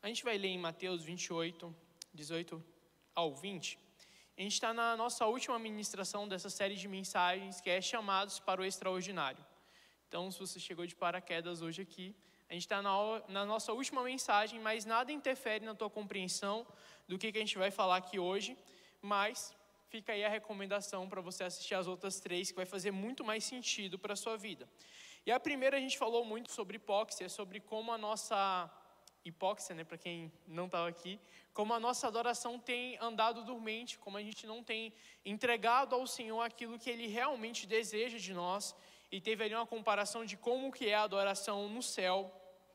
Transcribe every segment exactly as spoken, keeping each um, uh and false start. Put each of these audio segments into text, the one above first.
A gente vai ler em Mateus vinte e oito, dezoito ao vinte. A gente está na nossa última ministração dessa série de mensagens, que é Chamados para o Extraordinário. Então, se você chegou de paraquedas hoje aqui, a gente está na, na nossa última mensagem, mas nada interfere na tua compreensão do que, que a gente vai falar aqui hoje, mas fica aí a recomendação para você assistir as outras três, que vai fazer muito mais sentido para a sua vida. E a primeira a gente falou muito sobre hipóxia, sobre como a nossa hipóxia, né, para quem não estava aqui, como a nossa adoração tem andado dormente, como a gente não tem entregado ao Senhor aquilo que Ele realmente deseja de nós, e teve ali uma comparação de como que é a adoração no céu.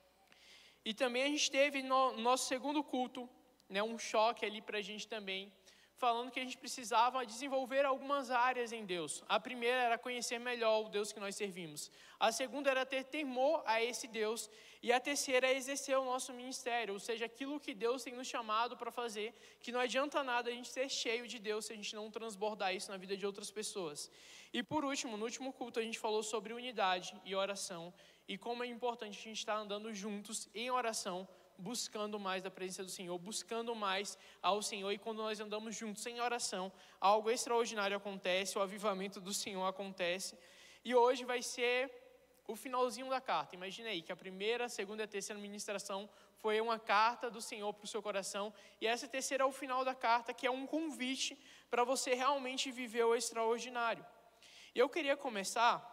E também a gente teve no nosso segundo culto, né, um choque ali para a gente também, falando que a gente precisava desenvolver algumas áreas em Deus. A primeira era conhecer melhor o Deus que nós servimos. A segunda era ter temor a esse Deus. E a terceira é exercer o nosso ministério, ou seja, aquilo que Deus tem nos chamado para fazer, que não adianta nada a gente ser cheio de Deus se a gente não transbordar isso na vida de outras pessoas. E por último, no último culto a gente falou sobre unidade e oração, e como é importante a gente estar andando juntos em oração, buscando mais da presença do Senhor, buscando mais ao Senhor. E quando nós andamos juntos em oração, algo extraordinário acontece, o avivamento do Senhor acontece. E hoje vai ser o finalzinho da carta. Imagina aí que a primeira, a segunda e a terceira ministração foi uma carta do Senhor para o seu coração. E essa terceira é o final da carta, que é um convite para você realmente viver o extraordinário. E eu queria começar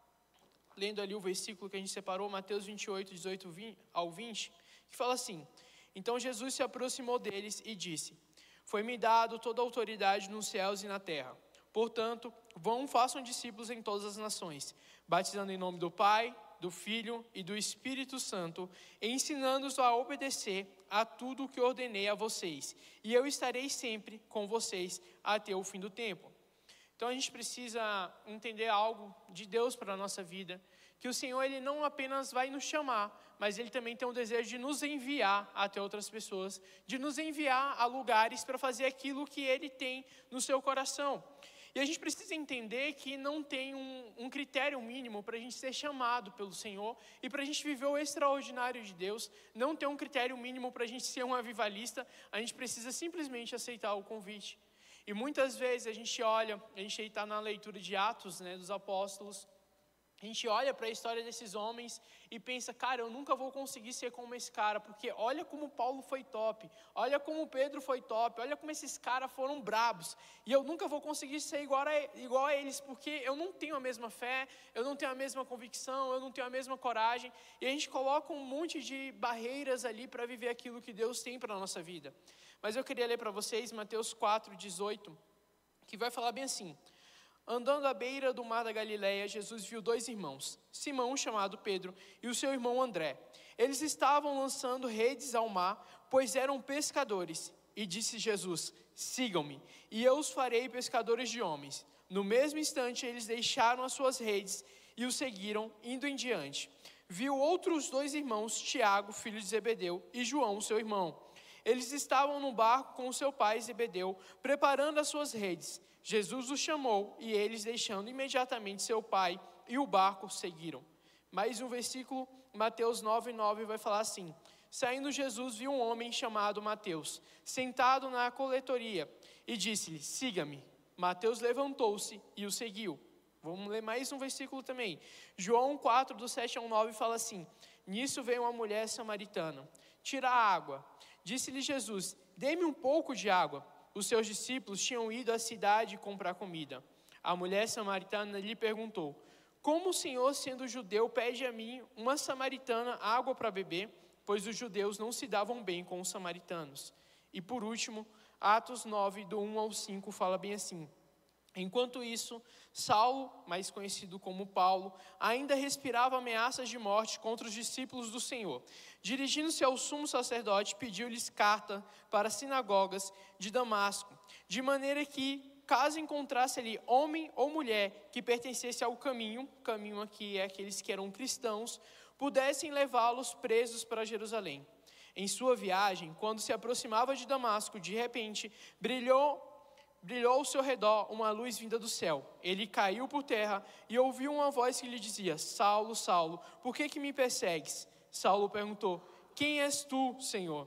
lendo ali o versículo que a gente separou, Mateus vinte e oito, dezoito ao vinte, que fala assim: então Jesus se aproximou deles e disse: foi-me dado toda a autoridade nos céus e na terra. Portanto, vão, façam discípulos em todas as nações, batizando em nome do Pai, do Filho e do Espírito Santo, e ensinando-os a obedecer a tudo o que ordenei a vocês. E eu estarei sempre com vocês até o fim do tempo. Então a gente precisa entender algo de Deus para a nossa vida, que o Senhor ele não apenas vai nos chamar, mas Ele também tem o desejo de nos enviar até outras pessoas, de nos enviar a lugares para fazer aquilo que Ele tem no seu coração. E a gente precisa entender que não tem um, um critério mínimo para a gente ser chamado pelo Senhor e para a gente viver o extraordinário de Deus. Não tem um critério mínimo para a gente ser um avivalista, a gente precisa simplesmente aceitar o convite. E muitas vezes a gente olha, a gente está na leitura de Atos, né, dos Apóstolos, a gente olha para a história desses homens e pensa, cara, eu nunca vou conseguir ser como esse cara, porque olha como Paulo foi top, olha como Pedro foi top, olha como esses caras foram brabos, e eu nunca vou conseguir ser igual a, igual a eles, porque eu não tenho a mesma fé, eu não tenho a mesma convicção, eu não tenho a mesma coragem, e a gente coloca um monte de barreiras ali para viver aquilo que Deus tem para a nossa vida. Mas eu queria ler para vocês Mateus quatro, dezoito, que vai falar bem assim: andando à beira do mar da Galileia, Jesus viu dois irmãos, Simão, chamado Pedro, e o seu irmão André. Eles estavam lançando redes ao mar, pois eram pescadores. E disse Jesus: sigam-me, e eu os farei pescadores de homens. No mesmo instante, eles deixaram as suas redes e o seguiram, indo em diante. Viu outros dois irmãos, Tiago, filho de Zebedeu, e João, seu irmão. Eles estavam no barco com o seu pai Zebedeu, preparando as suas redes. Jesus os chamou e eles, deixando imediatamente seu pai e o barco, seguiram. Mais um versículo, Mateus nove, nove, vai falar assim: saindo Jesus viu um homem chamado Mateus, sentado na coletoria, e disse-lhe: siga-me. Mateus levantou-se e o seguiu. Vamos ler mais um versículo também. João quatro, do sete ao nove, fala assim: nisso veio uma mulher samaritana tirar água. Disse-lhe Jesus: dê-me um pouco de água. Os seus discípulos tinham ido à cidade comprar comida. A mulher samaritana lhe perguntou: como o Senhor, sendo judeu, pede a mim, uma samaritana, água para beber? Pois os judeus não se davam bem com os samaritanos. E por último, Atos nove, do um ao cinco, fala bem assim: enquanto isso, Saulo, mais conhecido como Paulo, ainda respirava ameaças de morte contra os discípulos do Senhor. Dirigindo-se ao sumo sacerdote, pediu-lhes carta para as sinagogas de Damasco, de maneira que, caso encontrasse ali homem ou mulher que pertencesse ao caminho, caminho aqui é aqueles que eram cristãos, pudessem levá-los presos para Jerusalém. Em sua viagem, quando se aproximava de Damasco, de repente, brilhou Brilhou ao seu redor uma luz vinda do céu. Ele caiu por terra e ouviu uma voz que lhe dizia: Saulo, Saulo, por que que me persegues? Saulo perguntou: quem és tu, Senhor?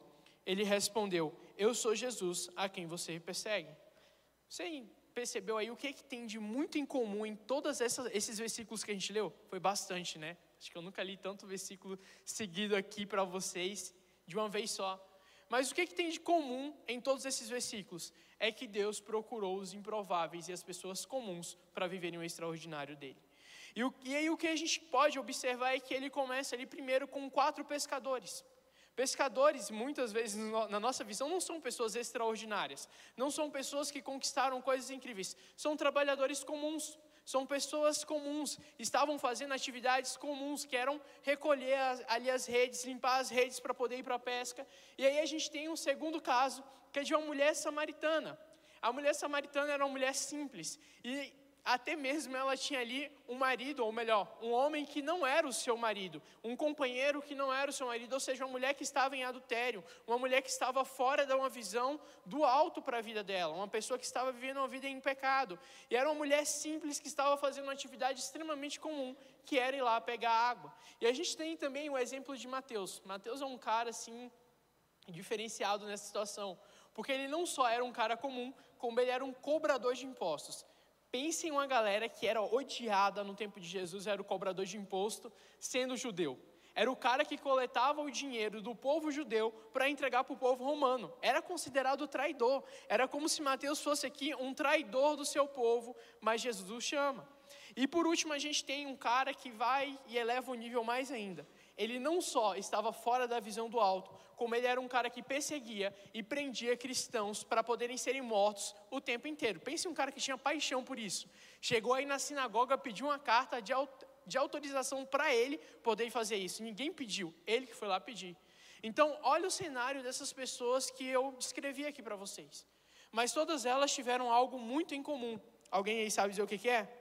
Ele respondeu: eu sou Jesus, a quem você persegue. Você percebeu aí o que, que tem de muito em comum em todos esses versículos que a gente leu? Foi bastante, né? Acho que eu nunca li tanto versículo seguido aqui para vocês de uma vez só. Mas o que, que tem de comum em todos esses versículos? É que Deus procurou os improváveis e as pessoas comuns para viverem o extraordinário dele. E, o, e aí o que a gente pode observar é que ele começa ali primeiro com quatro pescadores. Pescadores, muitas vezes, na nossa visão, não são pessoas extraordinárias. Não são pessoas que conquistaram coisas incríveis. São trabalhadores comuns. São pessoas comuns. Estavam fazendo atividades comuns, que eram recolher ali as redes, limpar as redes para poder ir para a pesca. E aí a gente tem um segundo caso, que é de uma mulher samaritana. A mulher samaritana era uma mulher simples. E até mesmo ela tinha ali um marido, ou melhor, um homem que não era o seu marido, um companheiro que não era o seu marido, ou seja, uma mulher que estava em adultério, uma mulher que estava fora de uma visão do alto para a vida dela, uma pessoa que estava vivendo uma vida em pecado, e era uma mulher simples que estava fazendo uma atividade extremamente comum, que era ir lá pegar água. E a gente tem também o exemplo de Mateus. Mateus é um cara assim, diferenciado nessa situação, porque ele não só era um cara comum, como ele era um cobrador de impostos. Pense em uma galera que era odiada no tempo de Jesus, era o cobrador de imposto, sendo judeu. Era o cara que coletava o dinheiro do povo judeu para entregar para o povo romano. Era considerado traidor. Era como se Mateus fosse aqui um traidor do seu povo, mas Jesus o chama. E por último a gente tem um cara que vai e eleva o nível mais ainda. Ele não só estava fora da visão do alto, como ele era um cara que perseguia e prendia cristãos para poderem serem mortos o tempo inteiro. Pense em um cara que tinha paixão por isso. Chegou aí na sinagoga, pediu uma carta de, de autorização para ele poder fazer isso. Ninguém pediu, ele que foi lá pedir. Então, olha o cenário dessas pessoas que eu descrevi aqui para vocês. Mas todas elas tiveram algo muito em comum. Alguém aí sabe dizer o que, que é?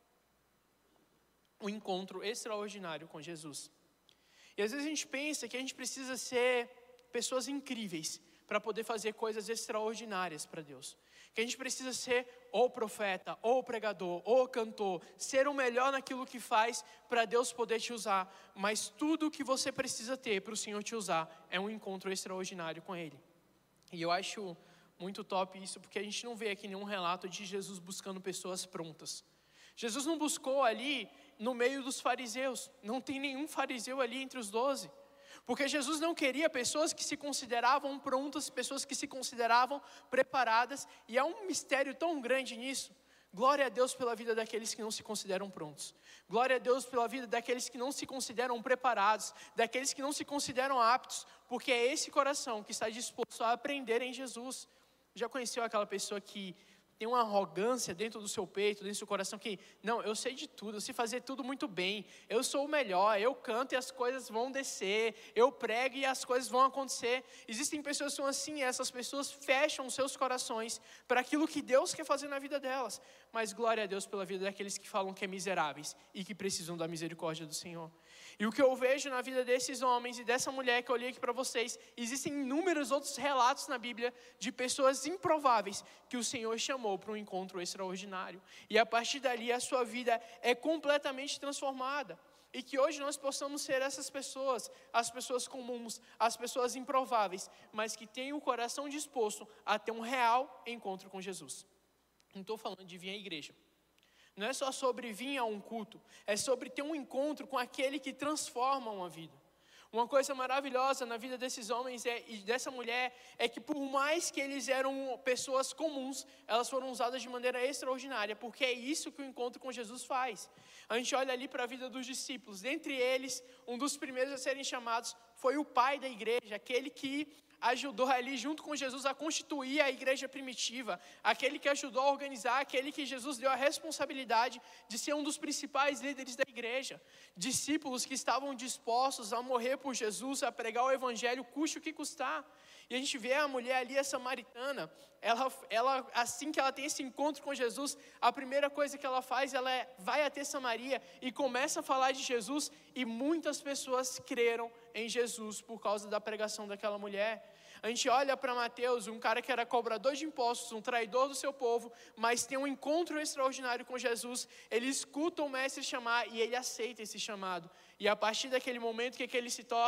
Um encontro extraordinário com Jesus. E às vezes a gente pensa que a gente precisa ser pessoas incríveis para poder fazer coisas extraordinárias para Deus. Que a gente precisa ser ou profeta, ou pregador, ou cantor, ser o melhor naquilo que faz para Deus poder te usar. Mas tudo o que você precisa ter para o Senhor te usar é um encontro extraordinário com Ele. E eu acho muito top isso, porque a gente não vê aqui nenhum relato de Jesus buscando pessoas prontas. Jesus não buscou ali no meio dos fariseus, não tem nenhum fariseu ali entre os doze, porque Jesus não queria pessoas que se consideravam prontas, pessoas que se consideravam preparadas, e há um mistério tão grande nisso. Glória a Deus pela vida daqueles que não se consideram prontos, glória a Deus pela vida daqueles que não se consideram preparados, daqueles que não se consideram aptos, porque é esse coração que está disposto a aprender em Jesus. Já conheceu aquela pessoa que tem uma arrogância dentro do seu peito, dentro do seu coração, que, não, eu sei de tudo, eu sei fazer tudo muito bem, eu sou o melhor, eu canto e as coisas vão descer, eu prego e as coisas vão acontecer. Existem pessoas que são assim, e essas pessoas fecham os seus corações para aquilo que Deus quer fazer na vida delas. Mas glória a Deus pela vida daqueles que falam que é miseráveis e que precisam da misericórdia do Senhor. E o que eu vejo na vida desses homens e dessa mulher que eu li aqui para vocês, existem inúmeros outros relatos na Bíblia de pessoas improváveis que o Senhor chamou para um encontro extraordinário. E a partir dali a sua vida é completamente transformada. E que hoje nós possamos ser essas pessoas, as pessoas comuns, as pessoas improváveis, mas que têm o coração disposto a ter um real encontro com Jesus. Não estou falando de vir à igreja. Não é só sobre vir a um culto, é sobre ter um encontro com aquele que transforma uma vida. Uma coisa maravilhosa na vida desses homens é, e dessa mulher é que por mais que eles eram pessoas comuns, elas foram usadas de maneira extraordinária, porque é isso que o encontro com Jesus faz. A gente olha ali para a vida dos discípulos, dentre eles, um dos primeiros a serem chamados foi o pai da igreja, aquele que ajudou ali junto com Jesus a constituir a igreja primitiva, aquele que ajudou a organizar, aquele que Jesus deu a responsabilidade de ser um dos principais líderes da igreja, discípulos que estavam dispostos a morrer por Jesus, a pregar o evangelho, custe o que custar. E a gente vê a mulher ali, a samaritana, ela, ela, assim que ela tem esse encontro com Jesus, a primeira coisa que ela faz, ela é, vai até Samaria e começa a falar de Jesus, e muitas pessoas creram em Jesus por causa da pregação daquela mulher. A gente olha para Mateus, um cara que era cobrador de impostos, um traidor do seu povo, mas tem um encontro extraordinário com Jesus, ele escuta o mestre chamar e ele aceita esse chamado. E a partir daquele momento, o que, que ele se torna?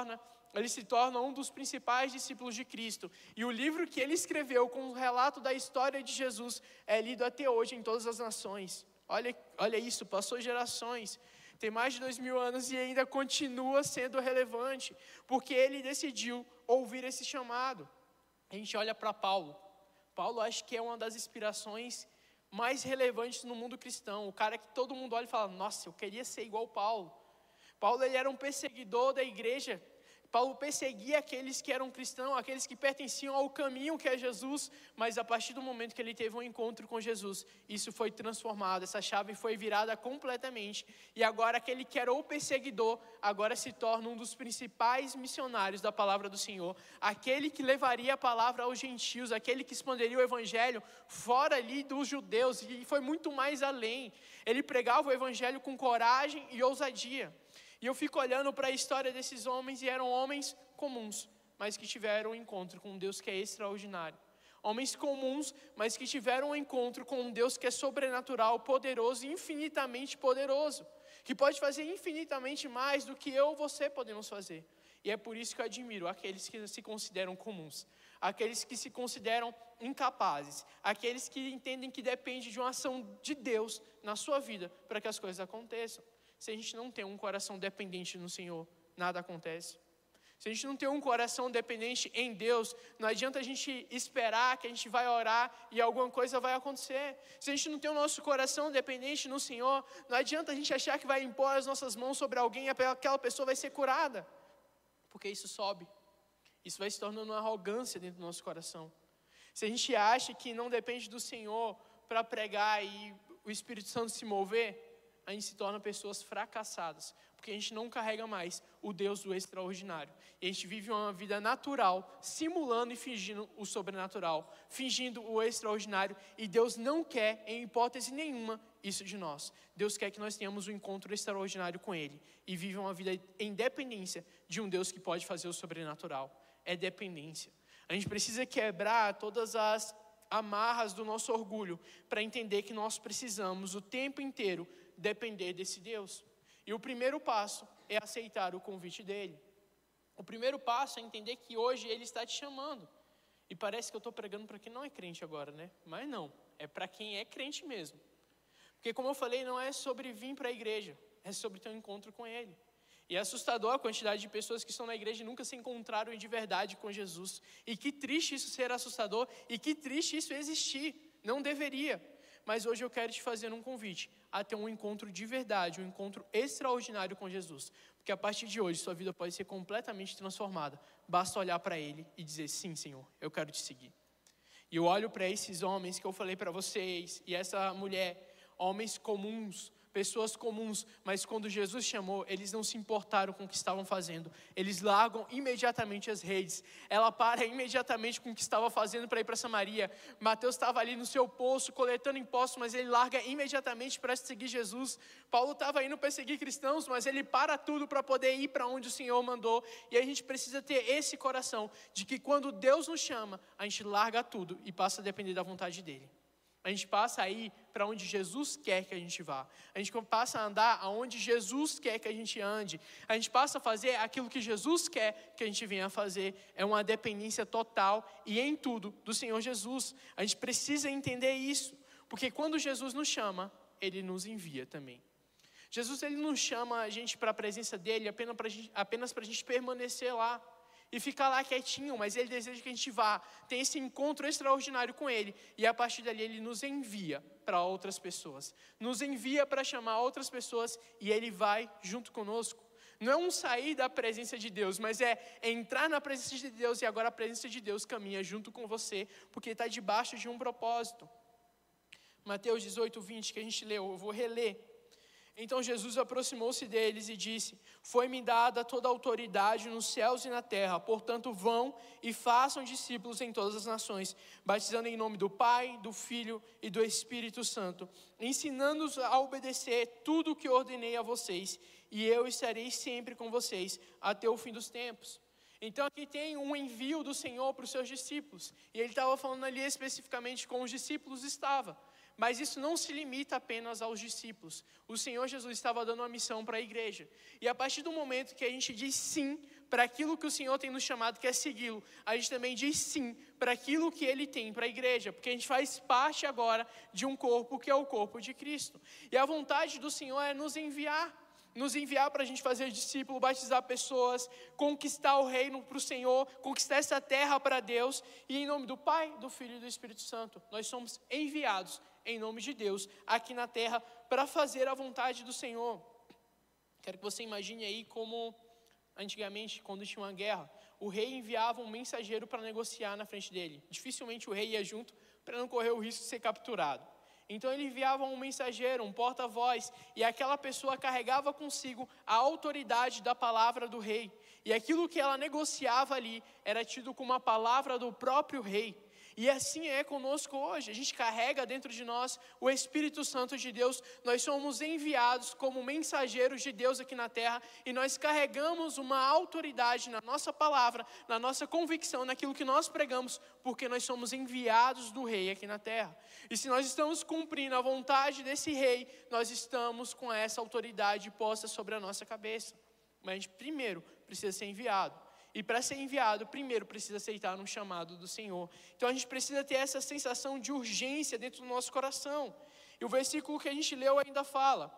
ele se torna um dos principais discípulos de Cristo. E o livro que ele escreveu com o relato da história de Jesus é lido até hoje em todas as nações. Olha, olha isso, passou gerações, tem mais de dois mil anos e ainda continua sendo relevante, porque ele decidiu ouvir esse chamado. A gente olha para Paulo. Paulo acho que é uma das inspirações mais relevantes no mundo cristão. O cara que todo mundo olha e fala, nossa, eu queria ser igual Paulo. Paulo ele era um perseguidor da igreja. Paulo perseguia aqueles que eram cristãos, aqueles que pertenciam ao caminho que é Jesus, mas a partir do momento que ele teve um encontro com Jesus, isso foi transformado, essa chave foi virada completamente, e agora aquele que era o perseguidor, agora se torna um dos principais missionários da palavra do Senhor, aquele que levaria a palavra aos gentios, aquele que expandiria o evangelho fora ali dos judeus, e foi muito mais além, ele pregava o evangelho com coragem e ousadia. E eu fico olhando para a história desses homens, e eram homens comuns, mas que tiveram um encontro com um Deus que é extraordinário. Homens comuns, mas que tiveram um encontro com um Deus que é sobrenatural, poderoso, infinitamente poderoso. Que pode fazer infinitamente mais do que eu ou você podemos fazer. E é por isso que eu admiro aqueles que se consideram comuns. Aqueles que se consideram incapazes. Aqueles que entendem que depende de uma ação de Deus na sua vida para que as coisas aconteçam. Se a gente não tem um coração dependente no Senhor, nada acontece. Se a gente não tem um coração dependente em Deus, não adianta a gente esperar que a gente vai orar e alguma coisa vai acontecer. Se a gente não tem o nosso coração dependente no Senhor, não adianta a gente achar que vai impor as nossas mãos sobre alguém e aquela pessoa vai ser curada. Porque isso sobe. Isso vai se tornando uma arrogância dentro do nosso coração. Se a gente acha que não depende do Senhor para pregar e o Espírito Santo se mover, a gente se torna pessoas fracassadas, porque a gente não carrega mais o Deus do extraordinário. E a gente vive uma vida natural, simulando e fingindo o sobrenatural, fingindo o extraordinário, e Deus não quer, em hipótese nenhuma, isso de nós. Deus quer que nós tenhamos um encontro extraordinário com Ele, e viva uma vida em dependência de um Deus que pode fazer o sobrenatural. É dependência. A gente precisa quebrar todas as amarras do nosso orgulho, para entender que nós precisamos o tempo inteiro depender desse Deus. E o primeiro passo é aceitar o convite dele. O primeiro passo é entender que hoje ele está te chamando. E parece que eu estou pregando para quem não é crente agora, né? Mas não, é para quem é crente mesmo. Porque como eu falei, não é sobre vir para a igreja, é sobre ter um encontro com ele. E é assustador a quantidade de pessoas que estão na igreja e nunca se encontraram de verdade com Jesus. E que triste isso ser assustador, e que triste isso existir. Não deveria. Mas hoje eu quero te fazer um convite a ter um encontro de verdade, um encontro extraordinário com Jesus. Porque a partir de hoje sua vida pode ser completamente transformada. Basta olhar para Ele e dizer, sim, Senhor, eu quero te seguir. E eu olho para esses homens que eu falei para vocês, e essa mulher, homens comuns, pessoas comuns, mas quando Jesus chamou, eles não se importaram com o que estavam fazendo. Eles largam imediatamente as redes. Ela para imediatamente com o que estava fazendo para ir para Samaria. Mateus estava ali no seu poço, coletando impostos, mas ele larga imediatamente para seguir Jesus. Paulo estava indo perseguir cristãos, mas ele para tudo para poder ir para onde o Senhor mandou. E a gente precisa ter esse coração, de que quando Deus nos chama, a gente larga tudo e passa a depender da vontade dEle. A gente passa a ir para onde Jesus quer que a gente vá. A gente passa a andar aonde Jesus quer que a gente ande. A gente passa a fazer aquilo que Jesus quer que a gente venha a fazer. É uma dependência total e em tudo do Senhor Jesus. A gente precisa entender isso. Porque quando Jesus nos chama, Ele nos envia também. Jesus ele não chama a gente para a presença dEle apenas para a gente, apenas para a gente permanecer lá. E ficar lá quietinho, mas Ele deseja que a gente vá, tenha esse encontro extraordinário com Ele, e a partir dali Ele nos envia para outras pessoas, nos envia para chamar outras pessoas, e Ele vai junto conosco. Não é um sair da presença de Deus, mas é entrar na presença de Deus, e agora a presença de Deus caminha junto com você, porque está debaixo de um propósito. Mateus dezoito, vinte, que a gente leu, eu vou reler. Então Jesus aproximou-se deles e disse, foi-me dada toda a autoridade nos céus e na terra, portanto vão e façam discípulos em todas as nações, batizando em nome do Pai, do Filho e do Espírito Santo, ensinando-os a obedecer tudo o que ordenei a vocês, e eu estarei sempre com vocês até o fim dos tempos. Então aqui tem um envio do Senhor para os seus discípulos, e ele estava falando ali especificamente com os discípulos, estava. Mas isso não se limita apenas aos discípulos. O Senhor Jesus estava dando uma missão para a igreja. E a partir do momento que a gente diz sim para aquilo que o Senhor tem nos chamado, que é segui-lo. A gente também diz sim para aquilo que Ele tem para a igreja, porque a gente faz parte agora de um corpo que é o corpo de Cristo. E a vontade do Senhor é nos enviar, nos enviar para a gente fazer discípulo, batizar pessoas, conquistar o reino para o Senhor, conquistar essa terra para Deus, e em nome do Pai, do Filho e do Espírito Santo, nós somos enviados em nome de Deus aqui na terra para fazer a vontade do Senhor. Quero que você imagine aí como antigamente, quando tinha uma guerra, o rei enviava um mensageiro para negociar na frente dele. Dificilmente o rei ia junto para não correr o risco de ser capturado. Então ele enviava um mensageiro, um porta-voz, e aquela pessoa carregava consigo a autoridade da palavra do rei. E aquilo que ela negociava ali era tido como a palavra do próprio rei. E assim é conosco hoje, a gente carrega dentro de nós o Espírito Santo de Deus, nós somos enviados como mensageiros de Deus aqui na terra, e nós carregamos uma autoridade na nossa palavra, na nossa convicção, naquilo que nós pregamos, porque nós somos enviados do Rei aqui na terra. E se nós estamos cumprindo a vontade desse Rei, nós estamos com essa autoridade posta sobre a nossa cabeça. Mas a gente primeiro precisa ser enviado. E para ser enviado, primeiro precisa aceitar um chamado do Senhor. Então a gente precisa ter essa sensação de urgência dentro do nosso coração. E o versículo que a gente leu ainda fala: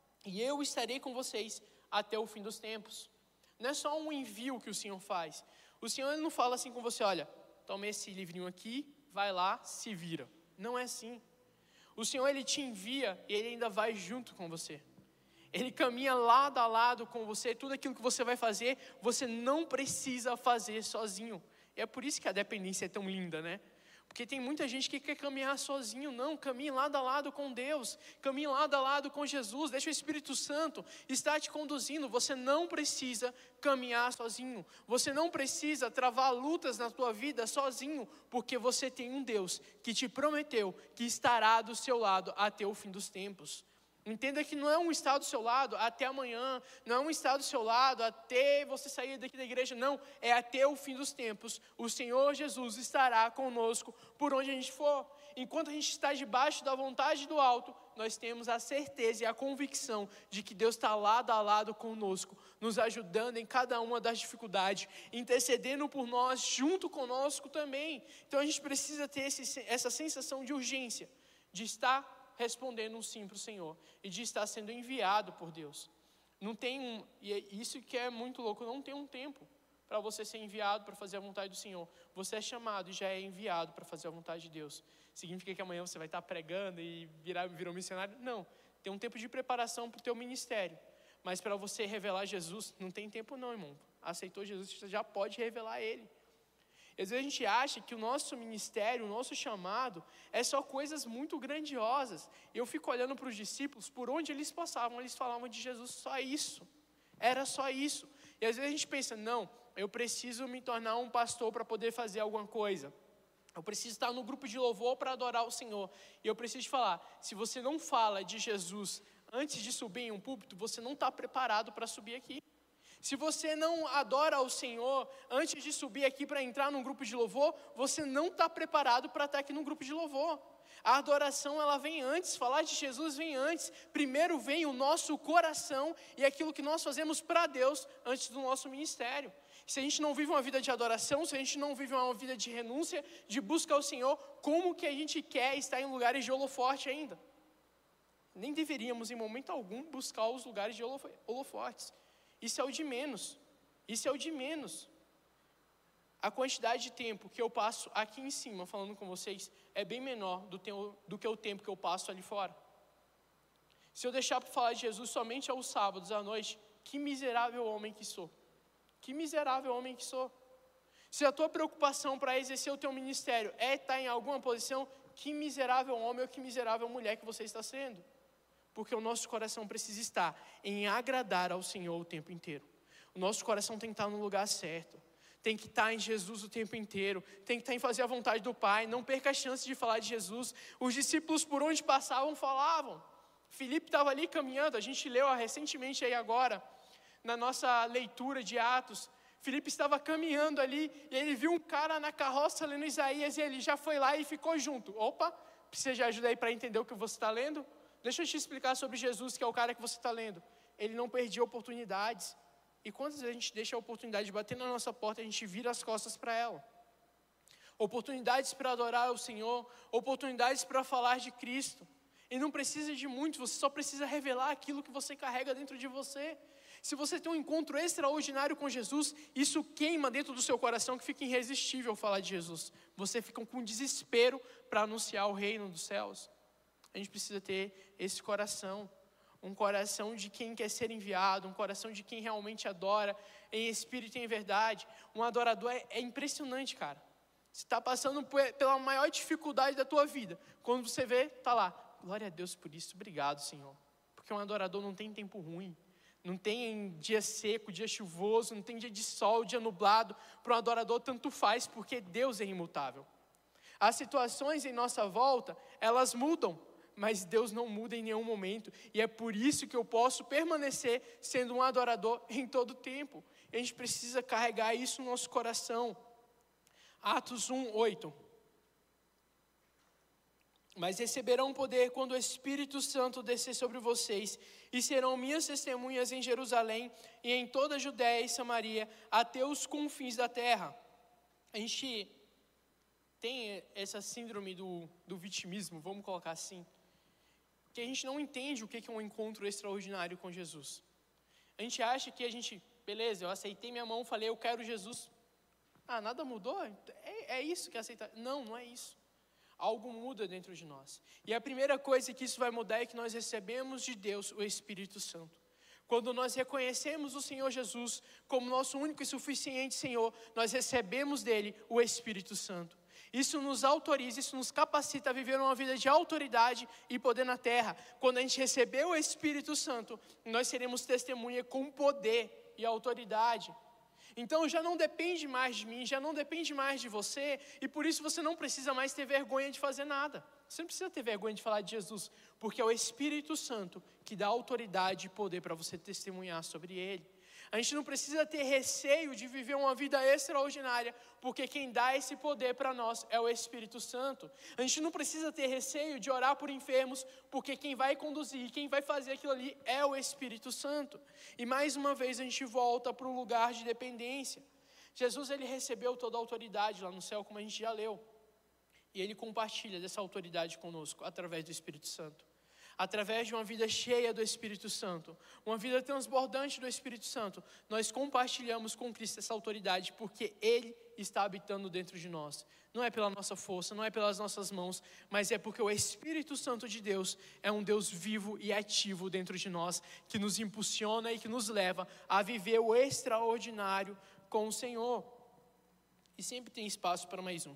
e eu estarei com vocês até o fim dos tempos. Não é só um envio que o Senhor faz. O Senhor ele não fala assim com você: olha, toma esse livrinho aqui, vai lá, se vira. Não é assim. O Senhor ele te envia e ele ainda vai junto com você. Ele caminha lado a lado com você. Tudo aquilo que você vai fazer, você não precisa fazer sozinho. E é por isso que a dependência é tão linda, né? Porque tem muita gente que quer caminhar sozinho. Não, caminhe lado a lado com Deus. Caminhe lado a lado com Jesus. Deixa o Espírito Santo estar te conduzindo. Você não precisa caminhar sozinho. Você não precisa travar lutas na tua vida sozinho. Porque você tem um Deus que te prometeu que estará do seu lado até o fim dos tempos. Entenda que não é um estar do seu lado até amanhã, não é um estar do seu lado até você sair daqui da igreja, não, é até o fim dos tempos. O Senhor Jesus estará conosco por onde a gente for. Enquanto a gente está debaixo da vontade do alto, nós temos a certeza e a convicção de que Deus está lado a lado conosco, nos ajudando em cada uma das dificuldades, intercedendo por nós, junto conosco também. Então a gente precisa ter esse, essa sensação de urgência, de estar respondendo um sim para o Senhor e de estar sendo enviado por Deus. Não tem um, e é isso que é muito louco, não tem um tempo para você ser enviado para fazer a vontade do Senhor. Você é chamado e já é enviado para fazer a vontade de Deus. Significa que amanhã você vai estar pregando e virar, virar um missionário? Não, tem um tempo de preparação para o teu ministério. Mas para você revelar Jesus, não tem tempo não, irmão. Aceitou Jesus, você já pode revelar Ele. Às vezes a gente acha que o nosso ministério, o nosso chamado, é só coisas muito grandiosas. Eu fico olhando para os discípulos, por onde eles passavam, eles falavam de Jesus, só isso. Era só isso. E às vezes a gente pensa, não, eu preciso me tornar um pastor para poder fazer alguma coisa. Eu preciso estar no grupo de louvor para adorar o Senhor. E eu preciso te falar, se você não fala de Jesus antes de subir em um púlpito, você não está preparado para subir aqui. Se você não adora ao Senhor antes de subir aqui para entrar num grupo de louvor, você não está preparado para estar aqui num grupo de louvor. A adoração ela vem antes, falar de Jesus vem antes. Primeiro vem o nosso coração e aquilo que nós fazemos para Deus antes do nosso ministério. Se a gente não vive uma vida de adoração, se a gente não vive uma vida de renúncia, de busca ao Senhor, como que a gente quer estar em lugares de holofote ainda? Nem deveríamos em momento algum buscar os lugares de holofotes. Isso é o de menos, isso é o de menos. A quantidade de tempo que eu passo aqui em cima falando com vocês é bem menor do, tempo, do que o tempo que eu passo ali fora. Se eu deixar para falar de Jesus somente aos sábados à noite, que miserável homem que sou. Que miserável homem que sou. Se a tua preocupação para exercer o teu ministério é estar em alguma posição, que miserável homem ou que miserável mulher que você está sendo. Porque o nosso coração precisa estar em agradar ao Senhor o tempo inteiro. O nosso coração tem que estar no lugar certo. Tem que estar em Jesus o tempo inteiro. Tem que estar em fazer a vontade do Pai. Não perca a chance de falar de Jesus. Os discípulos por onde passavam falavam. Filipe estava ali caminhando. A gente leu recentemente aí agora, na nossa leitura de Atos. Filipe estava caminhando ali e ele viu um cara na carroça lendo Isaías e ele já foi lá e ficou junto. Opa, precisa de ajuda aí para entender o que você está lendo? Deixa eu te explicar sobre Jesus, que é o cara que você está lendo. Ele não perdia oportunidades. E quantas vezes a gente deixa a oportunidade de bater na nossa porta e a gente vira as costas para ela? Oportunidades para adorar o Senhor, oportunidades para falar de Cristo. E não precisa de muito, você só precisa revelar aquilo que você carrega dentro de você. Se você tem um encontro extraordinário com Jesus, isso queima dentro do seu coração que fica irresistível falar de Jesus. Você fica com desespero para anunciar o reino dos céus. A gente precisa ter esse coração. Um coração de quem quer ser enviado, um coração de quem realmente adora em espírito e em verdade. Um adorador é, é impressionante, cara. Você está passando pela maior dificuldade da tua vida. Quando você vê, está lá. Glória a Deus por isso, obrigado, Senhor. Porque um adorador não tem tempo ruim. Não tem dia seco, dia chuvoso, não tem dia de sol, dia nublado. Para um adorador tanto faz, porque Deus é imutável. As situações em nossa volta, elas mudam. Mas Deus não muda em nenhum momento. E é por isso que eu posso permanecer sendo um adorador em todo tempo. E a gente precisa carregar isso no nosso coração. Atos um, oito. Mas receberão poder quando o Espírito Santo descer sobre vocês. E serão minhas testemunhas em Jerusalém e em toda a Judéia e Samaria, até os confins da terra. A gente tem essa síndrome do, do vitimismo, vamos colocar assim. Que a gente não entende o que é um encontro extraordinário com Jesus. A gente acha que a gente, beleza, eu aceitei minha mão, falei, eu quero Jesus. Ah, nada mudou? É, é isso que é aceitar. Não, não é isso. Algo muda dentro de nós. E a primeira coisa que isso vai mudar é que nós recebemos de Deus o Espírito Santo. Quando nós reconhecemos o Senhor Jesus como nosso único e suficiente Senhor, nós recebemos dele o Espírito Santo. Isso nos autoriza, isso nos capacita a viver uma vida de autoridade e poder na terra. Quando a gente receber o Espírito Santo, nós seremos testemunha com poder e autoridade. Então já não depende mais de mim, já não depende mais de você, e por isso você não precisa mais ter vergonha de fazer nada. Você não precisa ter vergonha de falar de Jesus, porque é o Espírito Santo que dá autoridade e poder para você testemunhar sobre ele. A gente não precisa ter receio de viver uma vida extraordinária, porque quem dá esse poder para nós é o Espírito Santo. A gente não precisa ter receio de orar por enfermos, porque quem vai conduzir, quem vai fazer aquilo ali é o Espírito Santo. E mais uma vez a gente volta para o lugar de dependência. Jesus, ele recebeu toda a autoridade lá no céu, como a gente já leu. E ele compartilha dessa autoridade conosco, através do Espírito Santo. Através de uma vida cheia do Espírito Santo, uma vida transbordante do Espírito Santo, nós compartilhamos com Cristo essa autoridade, porque Ele está habitando dentro de nós. Não é pela nossa força, não é pelas nossas mãos, mas é porque o Espírito Santo de Deus é um Deus vivo e ativo dentro de nós, que nos impulsiona e que nos leva a viver o extraordinário com o Senhor. E sempre tem espaço para mais um.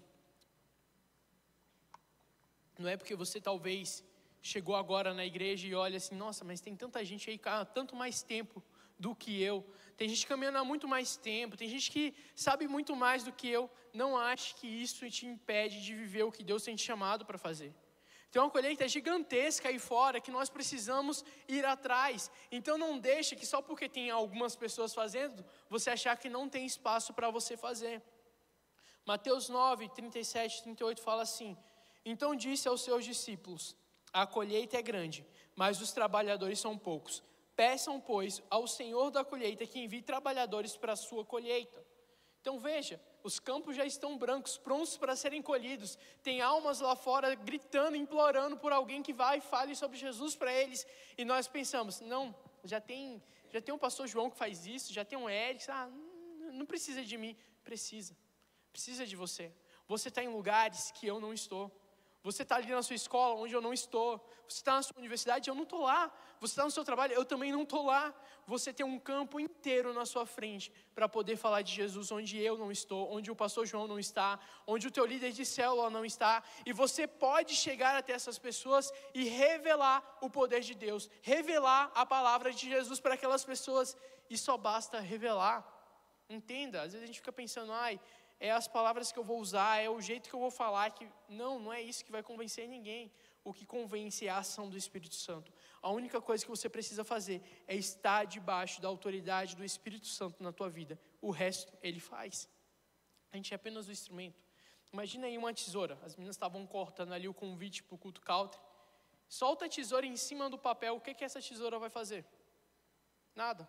Não é porque você talvez chegou agora na igreja e olha assim, nossa, mas tem tanta gente aí há tanto mais tempo do que eu. Tem gente caminhando há muito mais tempo, tem gente que sabe muito mais do que eu. Não ache que isso te impede de viver o que Deus tem te chamado para fazer. Tem uma colheita gigantesca aí fora que nós precisamos ir atrás. Então não deixe que só porque tem algumas pessoas fazendo, você achar que não tem espaço para você fazer. Mateus nove, trinta e sete, trinta e oito fala assim: então disse aos seus discípulos: a colheita é grande, mas os trabalhadores são poucos. Peçam, pois, ao Senhor da colheita que envie trabalhadores para a sua colheita. Então veja, os campos já estão brancos, prontos para serem colhidos. Tem almas lá fora gritando, implorando por alguém que vá e fale sobre Jesus para eles. E nós pensamos, não, já tem, já tem um pastor João que faz isso, já tem um Eric, ah, não precisa de mim. Precisa, precisa de você. Você está em lugares que eu não estou. Você está ali na sua escola, onde eu não estou. Você está na sua universidade, eu não estou lá. Você está no seu trabalho, eu também não estou lá. Você tem um campo inteiro na sua frente para poder falar de Jesus onde eu não estou, onde o pastor João não está, onde o teu líder de célula não está. E você pode chegar até essas pessoas e revelar o poder de Deus, revelar a palavra de Jesus para aquelas pessoas. E só basta revelar. Entenda, às vezes a gente fica pensando, ai, é as palavras que eu vou usar, é o jeito que eu vou falar. Que... Não, não é isso que vai convencer ninguém. O que convence é a ação do Espírito Santo. A única coisa que você precisa fazer é estar debaixo da autoridade do Espírito Santo na tua vida. O resto, ele faz. A gente é apenas o instrumento. Imagina aí uma tesoura. As meninas estavam cortando ali o convite para o culto country. Solta a tesoura em cima do papel. O que, que essa tesoura vai fazer? Nada.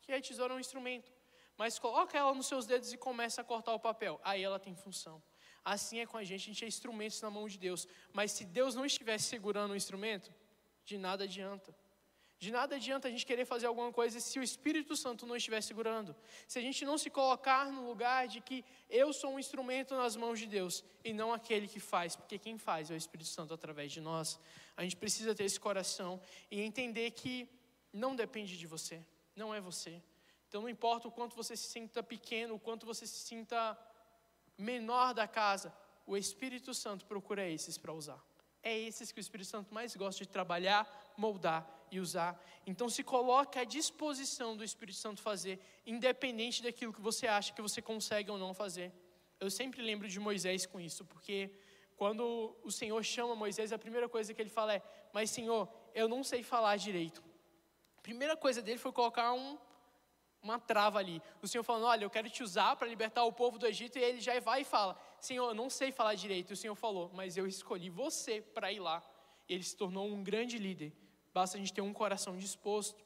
que a tesoura é um instrumento. Mas coloca ela nos seus dedos e começa a cortar o papel. Aí ela tem função. Assim é com a gente, a gente é instrumentos na mão de Deus. Mas se Deus não estivesse segurando o instrumento, de nada adianta. De nada adianta a gente querer fazer alguma coisa se o Espírito Santo não estiver segurando. Se a gente não se colocar no lugar de que eu sou um instrumento nas mãos de Deus e não aquele que faz, porque quem faz é o Espírito Santo através de nós. A gente precisa ter esse coração e entender que não depende de você, não é você. Então não importa o quanto você se sinta pequeno, o quanto você se sinta menor da casa, o Espírito Santo procura esses para usar. É esses que o Espírito Santo mais gosta de trabalhar, moldar e usar. Então se coloca à disposição do Espírito Santo fazer, independente daquilo que você acha que você consegue ou não fazer. Eu sempre lembro de Moisés com isso, porque quando o Senhor chama Moisés, a primeira coisa que ele fala é: mas Senhor, eu não sei falar direito. A primeira coisa dele foi colocar um, uma trava ali. O Senhor falando: olha, eu quero te usar para libertar o povo do Egito, e ele já vai e fala: Senhor, eu não sei falar direito. E o Senhor falou: mas eu escolhi você para ir lá. E ele se tornou um grande líder. Basta a gente ter um coração disposto.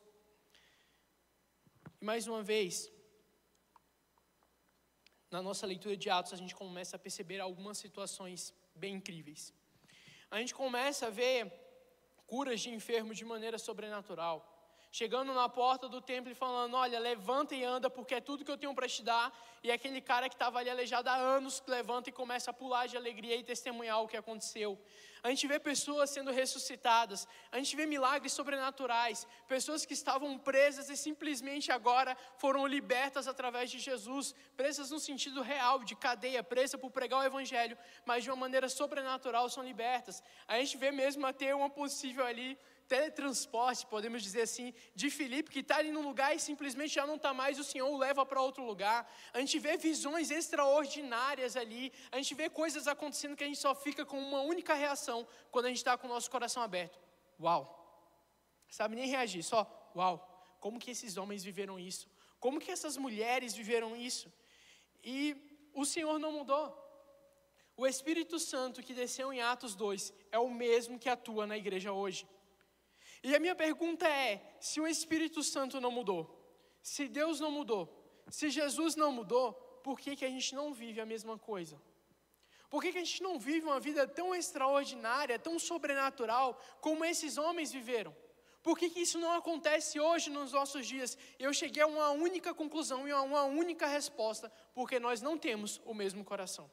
E mais uma vez, na nossa leitura de Atos, a gente começa a perceber algumas situações bem incríveis. A gente começa a ver curas de enfermos de maneira sobrenatural. Chegando na porta do templo e falando: olha, levanta e anda, porque é tudo que eu tenho para te dar. E aquele cara que estava ali aleijado há anos, levanta e começa a pular de alegria e testemunhar o que aconteceu. A gente vê pessoas sendo ressuscitadas, a gente vê milagres sobrenaturais, pessoas que estavam presas e simplesmente agora foram libertas através de Jesus, presas no sentido real, de cadeia, presa por pregar o evangelho, mas de uma maneira sobrenatural são libertas. A gente vê mesmo até uma possível ali teletransporte, podemos dizer assim, de Filipe, que está ali num lugar e simplesmente já não está mais, o Senhor o leva para outro lugar. A gente vê visões extraordinárias ali, a gente vê coisas acontecendo que a gente só fica com uma única reação quando a gente está com o nosso coração aberto: uau! Sabe nem reagir, só uau! Como que esses homens viveram isso? Como que essas mulheres viveram isso? E o Senhor não mudou. O Espírito Santo que desceu em Atos dois é o mesmo que atua na igreja hoje. E a minha pergunta é: se o Espírito Santo não mudou, se Deus não mudou, se Jesus não mudou, por que que a gente não vive a mesma coisa? Por que que a gente não vive uma vida tão extraordinária, tão sobrenatural, como esses homens viveram? Por que que isso não acontece hoje nos nossos dias? Eu cheguei a uma única conclusão e a uma única resposta: porque nós não temos o mesmo coração.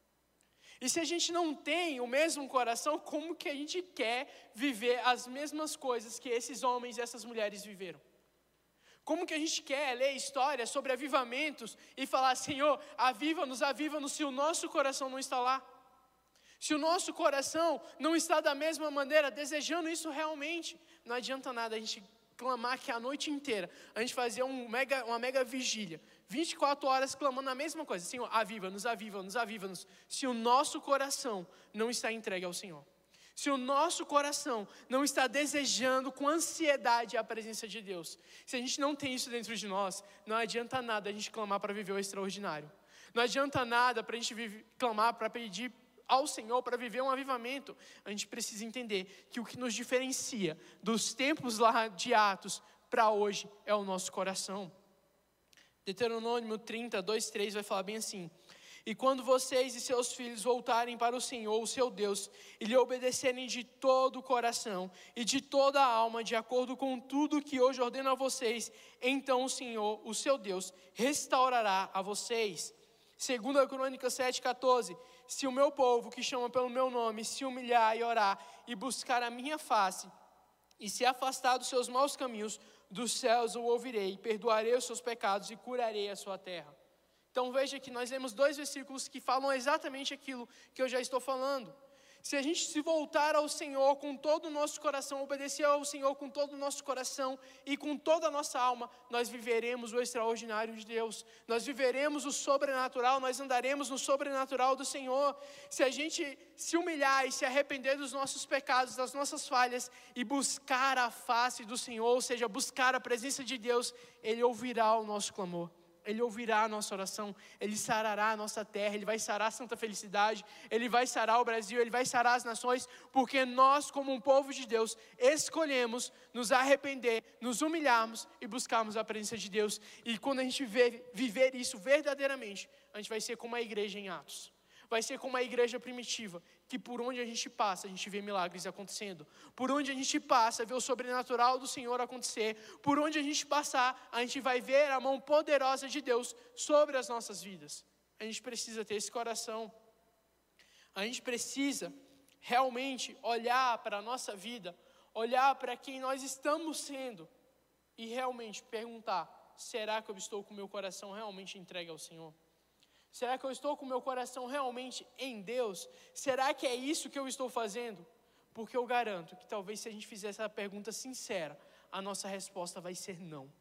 E se a gente não tem o mesmo coração, como que a gente quer viver as mesmas coisas que esses homens e essas mulheres viveram? Como que a gente quer ler histórias sobre avivamentos e falar: Senhor, aviva-nos, aviva-nos, se o nosso coração não está lá? Se o nosso coração não está da mesma maneira, desejando isso realmente, não adianta nada a gente clamar que a noite inteira, a gente fazer um mega, uma mega vigília, vinte e quatro horas clamando a mesma coisa: Senhor, aviva-nos, aviva-nos, aviva-nos, se o nosso coração não está entregue ao Senhor. Se o nosso coração não está desejando com ansiedade a presença de Deus. Se a gente não tem isso dentro de nós, não adianta nada a gente clamar para viver o extraordinário. Não adianta nada para a gente vive, clamar para pedir ao Senhor para viver um avivamento. A gente precisa entender que o que nos diferencia dos tempos lá de Atos para hoje é o nosso coração. Deuteronômio trinta, dois, três vai falar bem assim: e quando vocês e seus filhos voltarem para o Senhor, o seu Deus, e lhe obedecerem de todo o coração e de toda a alma, de acordo com tudo que hoje ordeno a vocês, então o Senhor, o seu Deus, restaurará a vocês. Segunda Crônicas sete, quatorze, se o meu povo, que chama pelo meu nome, se humilhar e orar, e buscar a minha face, e se afastar dos seus maus caminhos, dos céus o ouvirei, perdoarei os seus pecados e curarei a sua terra. Então veja que nós lemos dois versículos que falam exatamente aquilo que eu já estou falando. Se a gente se voltar ao Senhor com todo o nosso coração, obedecer ao Senhor com todo o nosso coração e com toda a nossa alma, nós viveremos o extraordinário de Deus. Nós viveremos o sobrenatural, nós andaremos no sobrenatural do Senhor. Se a gente se humilhar e se arrepender dos nossos pecados, das nossas falhas e buscar a face do Senhor, ou seja, buscar a presença de Deus, Ele ouvirá o nosso clamor. Ele ouvirá a nossa oração, Ele sarará a nossa terra, Ele vai sarar a Santa Felicidade, Ele vai sarar o Brasil, Ele vai sarar as nações, porque nós, como um povo de Deus, escolhemos nos arrepender, nos humilharmos e buscarmos a presença de Deus. E quando a gente vê, viver isso verdadeiramente, a gente vai ser como a igreja em Atos. Vai ser como a igreja primitiva, que por onde a gente passa, a gente vê milagres acontecendo. Por onde a gente passa, vê o sobrenatural do Senhor acontecer. Por onde a gente passar, a gente vai ver a mão poderosa de Deus sobre as nossas vidas. A gente precisa ter esse coração. A gente precisa realmente olhar para a nossa vida, olhar para quem nós estamos sendo e realmente perguntar: será que eu estou com o meu coração realmente entregue ao Senhor? Será que eu estou com o meu coração realmente em Deus? Será que é isso que eu estou fazendo? Porque eu garanto que talvez se a gente fizer essa pergunta sincera, a nossa resposta vai ser não.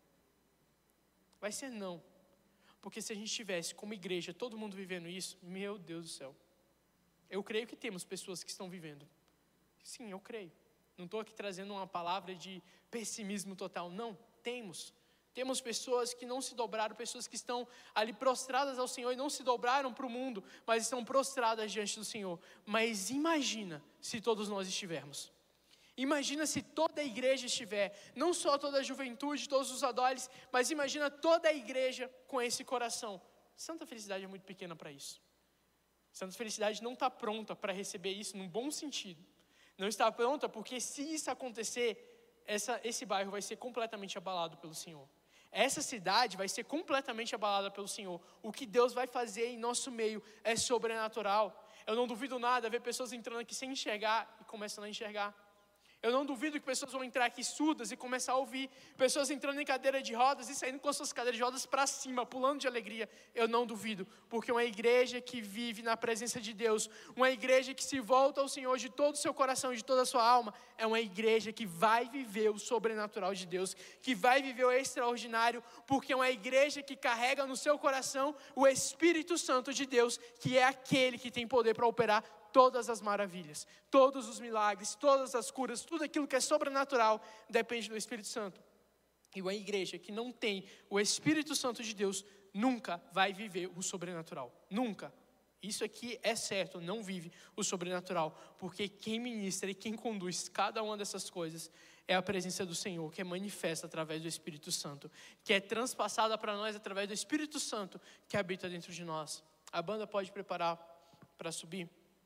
Vai ser não. Porque se a gente tivesse como igreja, todo mundo vivendo isso, meu Deus do céu. Eu creio que temos pessoas que estão vivendo. Sim, eu creio. Não estou aqui trazendo uma palavra de pessimismo total. Não, temos. Temos pessoas que não se dobraram, pessoas que estão ali prostradas ao Senhor e não se dobraram para o mundo, mas estão prostradas diante do Senhor. Mas imagina se todos nós estivermos. Imagina se toda a igreja estiver, não só toda a juventude, todos os adolescentes, mas imagina toda a igreja com esse coração. Santa Felicidade é muito pequena para isso. Santa Felicidade não está pronta para receber isso num bom sentido. Não está pronta porque se isso acontecer, essa, esse bairro vai ser completamente abalado pelo Senhor. Essa cidade vai ser completamente abalada pelo Senhor. O que Deus vai fazer em nosso meio é sobrenatural. Eu não duvido nada ver pessoas entrando aqui sem enxergar e começando a enxergar. Eu não duvido que pessoas vão entrar aqui surdas e começar a ouvir. Pessoas entrando em cadeira de rodas e saindo com suas cadeiras de rodas para cima, pulando de alegria. Eu não duvido, porque uma igreja que vive na presença de Deus, uma igreja que se volta ao Senhor de todo o seu coração, de toda a sua alma, é uma igreja que vai viver o sobrenatural de Deus, que vai viver o extraordinário, porque é uma igreja que carrega no seu coração o Espírito Santo de Deus, que é aquele que tem poder para operar todas as maravilhas, todos os milagres, todas as curas, tudo aquilo que é sobrenatural depende do Espírito Santo. E uma igreja que não tem o Espírito Santo de Deus nunca vai viver o sobrenatural. Nunca. Isso aqui é certo, não vive o sobrenatural, porque quem ministra e quem conduz cada uma dessas coisas é a presença do Senhor, que é manifesta através do Espírito Santo, que é transpassada para nós através do Espírito Santo que habita dentro de nós. A banda pode preparar para subir.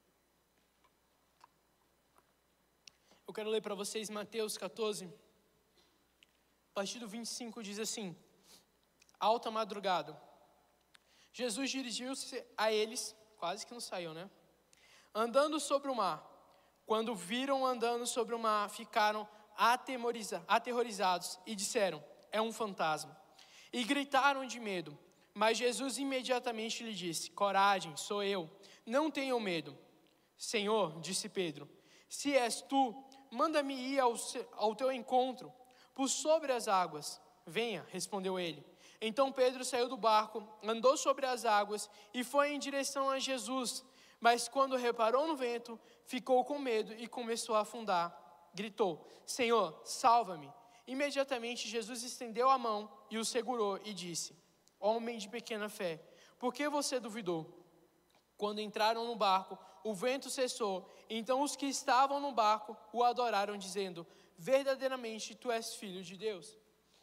Eu quero ler para vocês Mateus catorze, a partir do vinte e cinco, diz assim: alta madrugada, Jesus dirigiu-se a eles, quase que não saiu, né? Andando sobre o mar. Quando viram andando sobre o mar, ficaram atemoriza, aterrorizados e disseram: é um fantasma. E gritaram de medo. Mas Jesus imediatamente lhe disse: coragem, sou eu, não tenham medo. Senhor, disse Pedro, se és tu, manda-me ir ao, ao teu encontro, por sobre as águas. Venha, respondeu ele. Então Pedro saiu do barco, andou sobre as águas e foi em direção a Jesus. Mas quando reparou no vento, ficou com medo e começou a afundar. Gritou: Senhor, salva-me. Imediatamente Jesus estendeu a mão e o segurou e disse: homem de pequena fé, por que você duvidou? Quando entraram no barco, o vento cessou. Então os que estavam no barco o adoraram, dizendo: verdadeiramente tu és filho de Deus.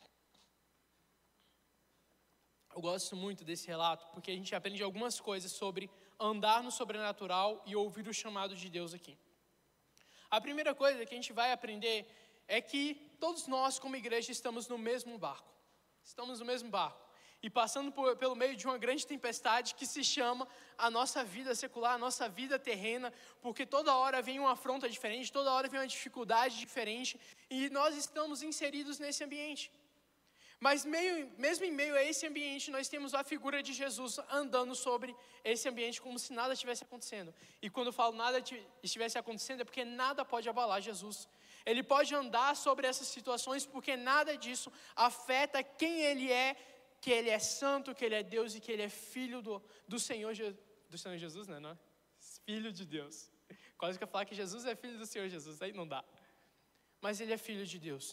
Eu gosto muito desse relato, porque a gente aprende algumas coisas sobre andar no sobrenatural e ouvir o chamado de Deus aqui. A primeira coisa que a gente vai aprender é que todos nós, como igreja, estamos no mesmo barco. Estamos no mesmo barco. E passando por, pelo meio de uma grande tempestade que se chama a nossa vida secular, a nossa vida terrena, porque toda hora vem uma afronta diferente, toda hora vem uma dificuldade diferente, e nós estamos inseridos nesse ambiente. Mas meio, mesmo em meio a esse ambiente, nós temos a figura de Jesus andando sobre esse ambiente como se nada estivesse acontecendo. E quando eu falo nada estivesse acontecendo, é porque nada pode abalar Jesus. Ele pode andar sobre essas situações porque nada disso afeta quem Ele é, que Ele é santo, que Ele é Deus e que Ele é filho do, do, Senhor, do Senhor Jesus, né? Não é? Filho de Deus. Quase que eu falar que Jesus é filho do Senhor Jesus, aí não dá. Mas Ele é filho de Deus.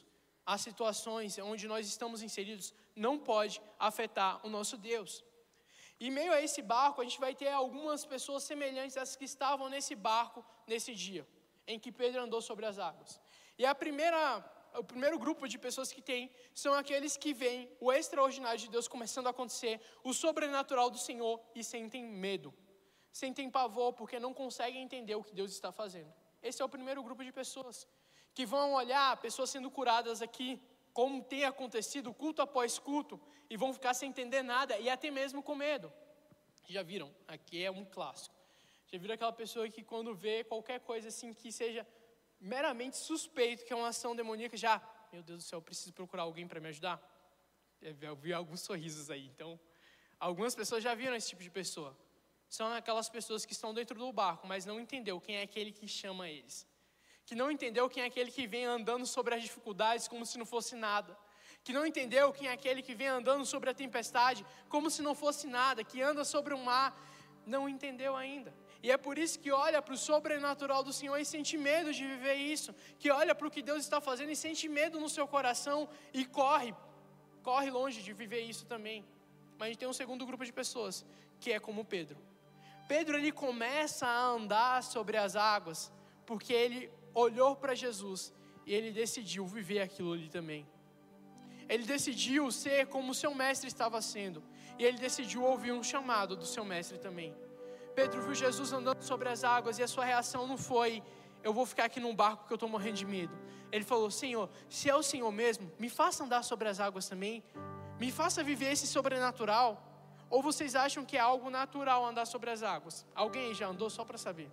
as situações onde nós estamos inseridos não pode afetar o nosso Deus. E em meio a esse barco, a gente vai ter algumas pessoas semelhantes às que estavam nesse barco nesse dia, em que Pedro andou sobre as águas. E a primeira, o primeiro grupo de pessoas que tem são aqueles que veem o extraordinário de Deus começando a acontecer, o sobrenatural do Senhor, e sentem medo, sentem pavor, porque não conseguem entender o que Deus está fazendo. Esse é o primeiro grupo de pessoas, que vão olhar pessoas sendo curadas aqui, como tem acontecido culto após culto, e vão ficar sem entender nada, e até mesmo com medo. Já viram? Aqui é um clássico. Já viram aquela pessoa que quando vê qualquer coisa assim que seja meramente suspeito, que é uma ação demoníaca, já, meu Deus do céu, eu preciso procurar alguém para me ajudar? Eu vi alguns sorrisos aí. Então, algumas pessoas já viram esse tipo de pessoa. São aquelas pessoas que estão dentro do barco, mas não entendeu quem é aquele que chama eles. Que não entendeu quem é aquele que vem andando sobre as dificuldades como se não fosse nada. Que não entendeu quem é aquele que vem andando sobre a tempestade como se não fosse nada. Que anda sobre o mar, não entendeu ainda. E é por isso que olha para o sobrenatural do Senhor e sente medo de viver isso. Que olha para o que Deus está fazendo e sente medo no seu coração e corre, corre longe de viver isso também. Mas a gente tem um segundo grupo de pessoas, que é como Pedro. Pedro, ele começa a andar sobre as águas, porque ele olhou para Jesus e ele decidiu viver aquilo ali também. Ele decidiu ser como o seu mestre estava sendo. E ele decidiu ouvir um chamado do seu mestre também. Pedro viu Jesus andando sobre as águas e a sua reação não foi: eu vou ficar aqui num barco porque eu estou morrendo de medo. Ele falou: Senhor, se é o Senhor mesmo, me faça andar sobre as águas também. Me faça viver esse sobrenatural. Ou vocês acham que é algo natural andar sobre as águas? Alguém já andou só para saber?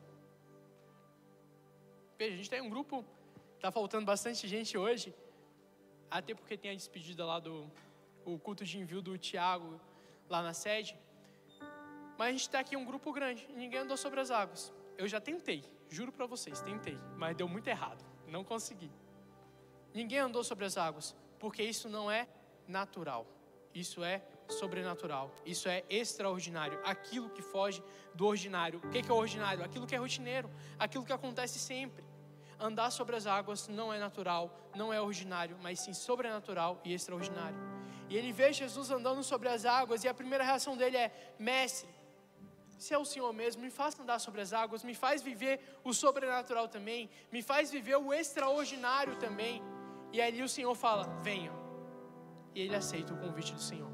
Veja, a gente tem um grupo, está faltando bastante gente hoje, até porque tem a despedida lá do o culto de envio do Tiago, lá na sede. Mas a gente está aqui um grupo grande, e ninguém andou sobre as águas. Eu já tentei, juro para vocês, tentei, mas deu muito errado, não consegui. Ninguém andou sobre as águas, porque isso não é natural, isso é sobrenatural, isso é extraordinário, aquilo que foge do ordinário. O que é ordinário? Aquilo que é rotineiro, aquilo que acontece sempre. Andar sobre as águas não é natural, não é ordinário, mas sim sobrenatural e extraordinário. E ele vê Jesus andando sobre as águas e a primeira reação dele é: mestre, se é o Senhor mesmo, me faça andar sobre as águas, me faz viver o sobrenatural também, me faz viver o extraordinário também. E ali o Senhor fala: venha. E ele aceita o convite do Senhor.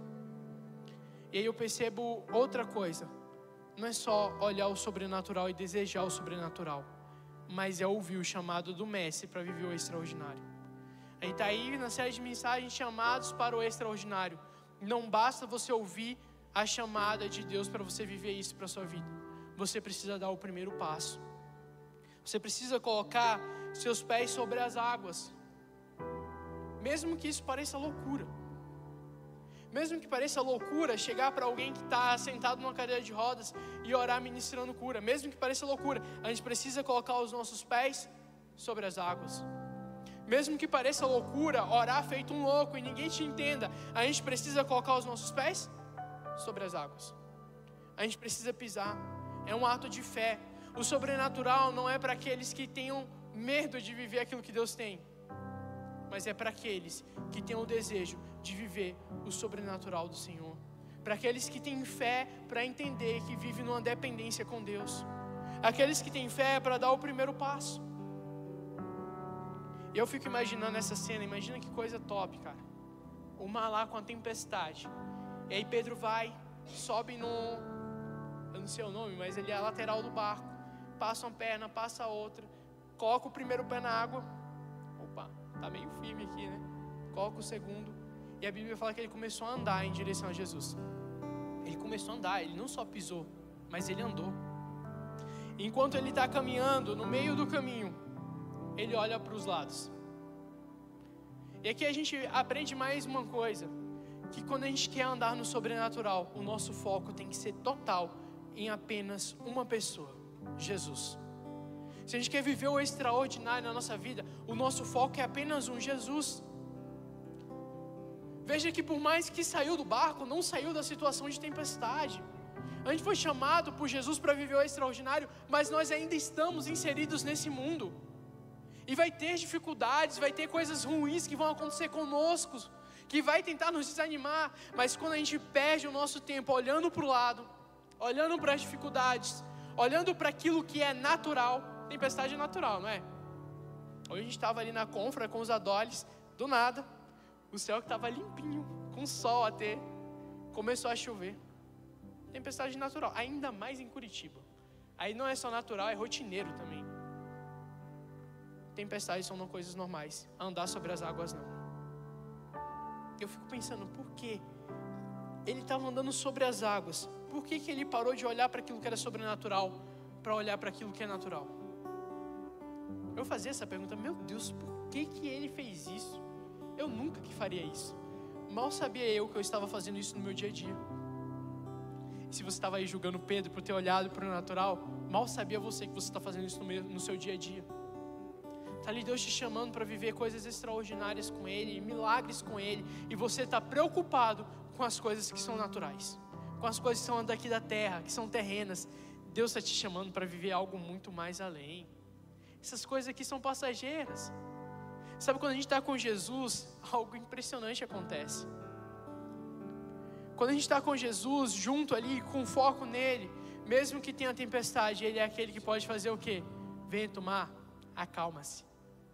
E aí eu percebo outra coisa, não é só olhar o sobrenatural e desejar o sobrenatural, mas é ouvir o chamado do mestre para viver o extraordinário. A gente está aí na série de mensagens chamados para o extraordinário. Não basta você ouvir a chamada de Deus para você viver isso para a sua vida. Você precisa dar o primeiro passo. Você precisa colocar seus pés sobre as águas. Mesmo que isso pareça loucura. Mesmo que pareça loucura chegar para alguém que está sentado numa cadeira de rodas e orar ministrando cura. Mesmo que pareça loucura, a gente precisa colocar os nossos pés sobre as águas. Mesmo que pareça loucura orar feito um louco e ninguém te entenda, a gente precisa colocar os nossos pés sobre as águas. A gente precisa pisar. É um ato de fé. O sobrenatural não é para aqueles que tenham medo de viver aquilo que Deus tem, mas é para aqueles que têm o desejo de viver o sobrenatural do Senhor. Para aqueles que têm fé para entender que vivem numa dependência com Deus. Aqueles que têm fé para dar o primeiro passo. E eu fico imaginando essa cena, imagina que coisa top, cara. O mar lá com a tempestade. E aí Pedro vai, sobe no, eu não sei o nome, mas ele é a lateral do barco. Passa uma perna, passa a outra. Coloca o primeiro pé na água. Opa, tá meio firme aqui, né? Coloca o segundo. E a Bíblia fala que ele começou a andar em direção a Jesus. Ele começou a andar, ele não só pisou, mas ele andou. Enquanto ele está caminhando, no meio do caminho, ele olha para os lados. E aqui a gente aprende mais uma coisa, que quando a gente quer andar no sobrenatural, o nosso foco tem que ser total em apenas uma pessoa, Jesus. Se a gente quer viver o extraordinário na nossa vida, o nosso foco é apenas um, Jesus. Veja que por mais que saiu do barco, não saiu da situação de tempestade. A gente foi chamado por Jesus para viver o extraordinário, mas nós ainda estamos inseridos nesse mundo. E vai ter dificuldades, vai ter coisas ruins que vão acontecer conosco, que vai tentar nos desanimar. Mas quando a gente perde o nosso tempo olhando para o lado, olhando para as dificuldades, olhando para aquilo que é natural, tempestade é natural, não é? Hoje a gente estava ali na confra com os adoles, do nada, o céu que estava limpinho, com sol até, começou a chover. Tempestade natural, ainda mais em Curitiba. Aí não é só natural, é rotineiro também. Tempestades são não coisas normais, andar sobre as águas não. Eu fico pensando, por que ele estava andando sobre as águas? Por que, que ele parou de olhar para aquilo que era sobrenatural para olhar para aquilo que é natural? Eu fazia essa pergunta, meu Deus, por que, que ele fez isso? Eu nunca que faria isso. Mal sabia eu que eu estava fazendo isso no meu dia a dia. E se você estava aí julgando Pedro por ter olhado para o natural, mal sabia você que você está fazendo isso no, meu, no seu dia a dia. Está ali Deus te chamando para viver coisas extraordinárias com Ele, milagres com Ele, e você está preocupado com as coisas que são naturais, com as coisas que são daqui da terra, que são terrenas. Deus está te chamando para viver algo muito mais além. Essas coisas aqui são passageiras. Sabe, quando a gente está com Jesus, algo impressionante acontece. Quando a gente está com Jesus, junto ali, com foco nele, mesmo que tenha tempestade, Ele é aquele que pode fazer o quê? Vento, mar, acalma-se.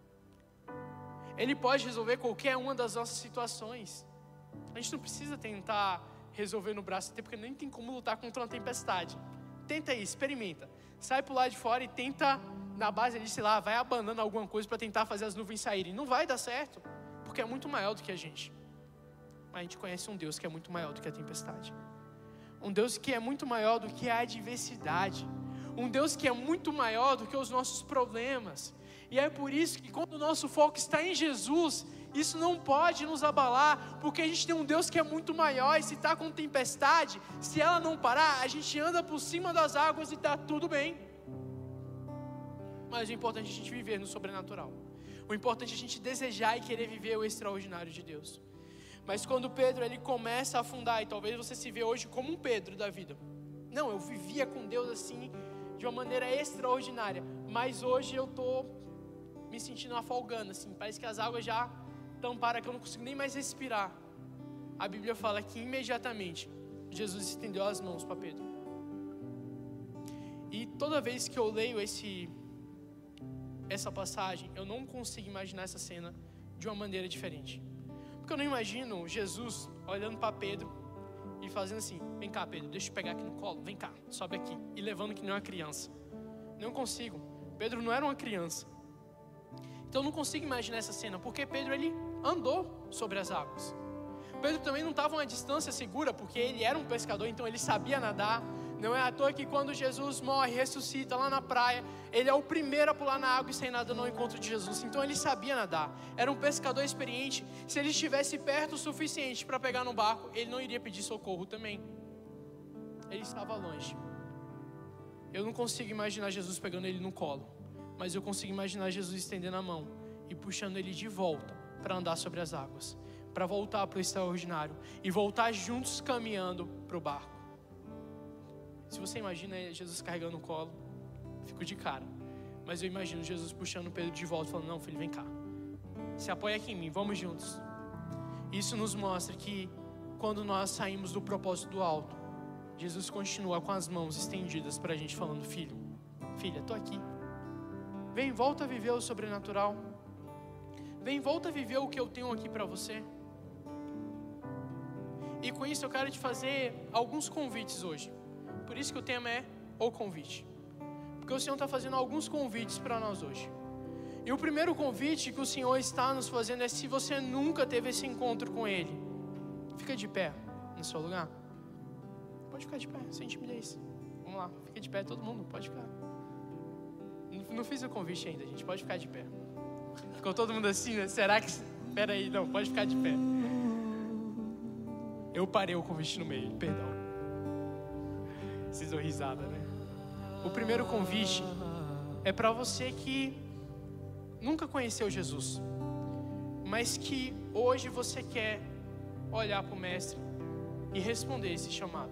Ele pode resolver qualquer uma das nossas situações. A gente não precisa tentar resolver no braço, até porque nem tem como lutar contra uma tempestade. Tenta aí, experimenta. Sai pro lado de fora e tenta, na base ali, sei lá, vai abanando alguma coisa para tentar fazer as nuvens saírem. Não vai dar certo, porque é muito maior do que a gente. Mas a gente conhece um Deus que é muito maior do que a tempestade. Um Deus que é muito maior do que a adversidade. Um Deus que é muito maior do que os nossos problemas. E é por isso que quando o nosso foco está em Jesus, isso não pode nos abalar, porque a gente tem um Deus que é muito maior. E se está com tempestade, se ela não parar, a gente anda por cima das águas e está tudo bem. Mas o importante é a gente viver no sobrenatural. O importante é a gente desejar e querer viver o extraordinário de Deus. Mas quando Pedro ele começa a afundar, e talvez você se vê hoje como um Pedro da vida. Não, eu vivia com Deus assim, de uma maneira extraordinária. Mas hoje eu estou me sentindo afogando, assim. Parece que as águas já tamparam, que eu não consigo nem mais respirar. A Bíblia fala que imediatamente Jesus estendeu as mãos para Pedro. E toda vez que eu leio esse, essa passagem, eu não consigo imaginar essa cena de uma maneira diferente. Porque eu não imagino Jesus olhando para Pedro e fazendo assim: vem cá, Pedro, deixa eu pegar aqui no colo, vem cá, sobe aqui, e levando que nem uma criança. Não consigo. Pedro não era uma criança. Então eu não consigo imaginar essa cena, porque Pedro ele andou sobre as águas. Pedro também não estava a uma distância segura, porque ele era um pescador, então ele sabia nadar. Não é à toa que quando Jesus morre, ressuscita lá na praia, ele é o primeiro a pular na água e sair nadando ao encontro de Jesus. Então ele sabia nadar, era um pescador experiente. Se ele estivesse perto o suficiente para pegar no barco, ele não iria pedir socorro também. Ele estava longe. Eu não consigo imaginar Jesus pegando ele no colo, mas eu consigo imaginar Jesus estendendo a mão e puxando ele de volta para andar sobre as águas, para voltar para o extraordinário e voltar juntos caminhando para o barco. Se você imagina Jesus carregando o colo, fico de cara. Mas eu imagino Jesus puxando Pedro de volta, falando: não, filho, vem cá, se apoia aqui em mim, vamos juntos. Isso nos mostra que quando nós saímos do propósito do alto, Jesus continua com as mãos estendidas para a gente, falando: filho, filha, estou aqui. Vem, volta a viver o sobrenatural. Vem, volta a viver o que eu tenho aqui para você. E com isso eu quero te fazer alguns convites hoje. Por isso que o tema é o convite. Porque o Senhor está fazendo alguns convites para nós hoje. E o primeiro convite que o Senhor está nos fazendo é: se você nunca teve esse encontro com Ele, fica de pé no seu lugar. Pode ficar de pé, sem timidez. Vamos lá, fica de pé todo mundo, pode ficar. Não, não fiz o convite ainda, gente, pode ficar de pé. Ficou todo mundo assim, né? Será que... Espera aí, não, pode ficar de pé. Eu parei o convite no meio, perdão. Vocês dão risada, né? O primeiro convite é para você que nunca conheceu Jesus, mas que hoje você quer olhar para o Mestre e responder esse chamado.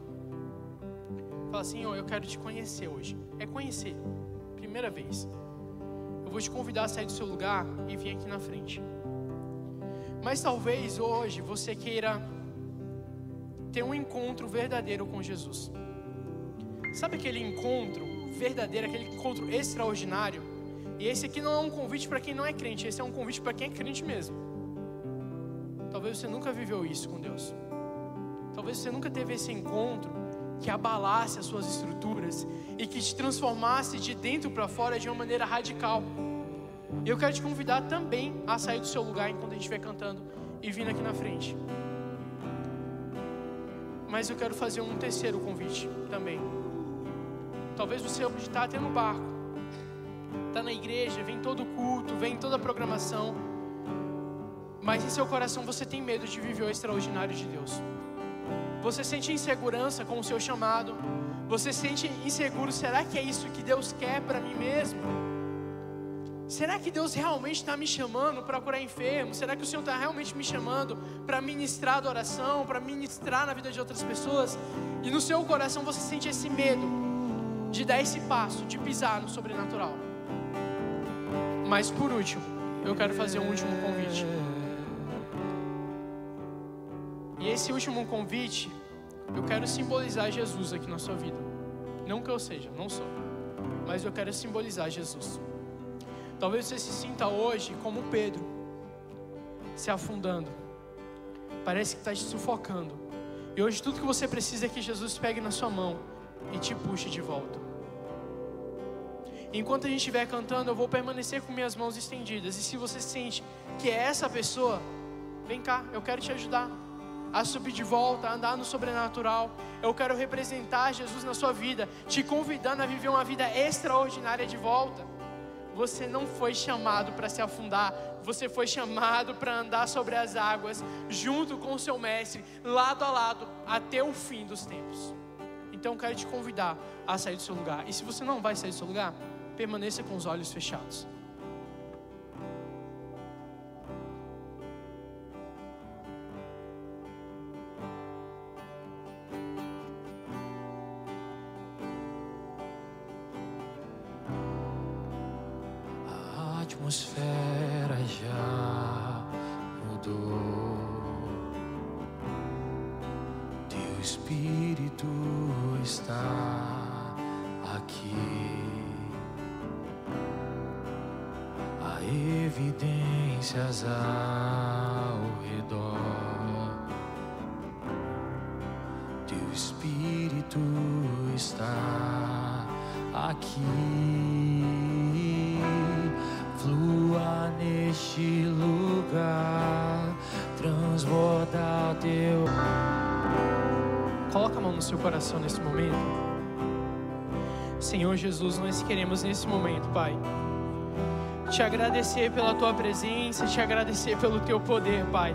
Fala assim: oh, eu quero te conhecer hoje. É conhecer, primeira vez. eu vou te convidar a sair do seu lugar e vir aqui na frente. Mas talvez hoje você queira ter um encontro verdadeiro com Jesus. Sabe aquele encontro verdadeiro, aquele encontro extraordinário? E esse aqui não é um convite para quem não é crente, esse é um convite para quem é crente mesmo. Talvez você nunca viveu isso com Deus. Talvez você nunca teve esse encontro que abalasse as suas estruturas e que te transformasse de dentro para fora de uma maneira radical. E eu quero te convidar também a sair do seu lugar enquanto a gente estiver cantando e vindo aqui na frente. Mas eu quero fazer um terceiro convite também. Talvez você hoje está até no barco, está na igreja, vem todo culto, vem toda a programação, mas em seu coração você tem medo de viver o extraordinário de Deus. Você sente insegurança com o seu chamado. Você sente inseguro, será que é isso que Deus quer para mim mesmo? Será que Deus realmente está me chamando para curar enfermos? Será que o Senhor está realmente me chamando para ministrar adoração, para ministrar na vida de outras pessoas? E no seu coração você sente esse medo de dar esse passo, de pisar no sobrenatural. Mas por último, eu quero fazer um último convite. E esse último convite, eu quero simbolizar Jesus aqui na sua vida. Não que eu seja, não sou, mas eu quero simbolizar Jesus. Talvez você se sinta hoje como Pedro, se afundando. Parece que está te sufocando. E hoje tudo que você precisa é que Jesus pegue na sua mão e te puxe de volta. Enquanto a gente estiver cantando, eu vou permanecer com minhas mãos estendidas. E se você sente que é essa pessoa, vem cá, eu quero te ajudar a subir de volta, a andar no sobrenatural. Eu quero representar Jesus na sua vida, te convidando a viver uma vida extraordinária de volta. Você não foi chamado para se afundar, você foi chamado para andar sobre as águas, junto com o seu mestre, lado a lado, até o fim dos tempos. Então eu quero te convidar a sair do seu lugar. E se você não vai sair do seu lugar, permaneça com os olhos fechados. A atmosfera já mudou. Teu Espírito está aqui. Há evidências ao redor. Teu Espírito está aqui. Flua neste lugar, transborda o teu. Coloca a mão no seu coração nesse momento. Senhor Jesus, nós queremos nesse momento, Pai, te agradecer pela Tua presença, te agradecer pelo Teu poder, Pai.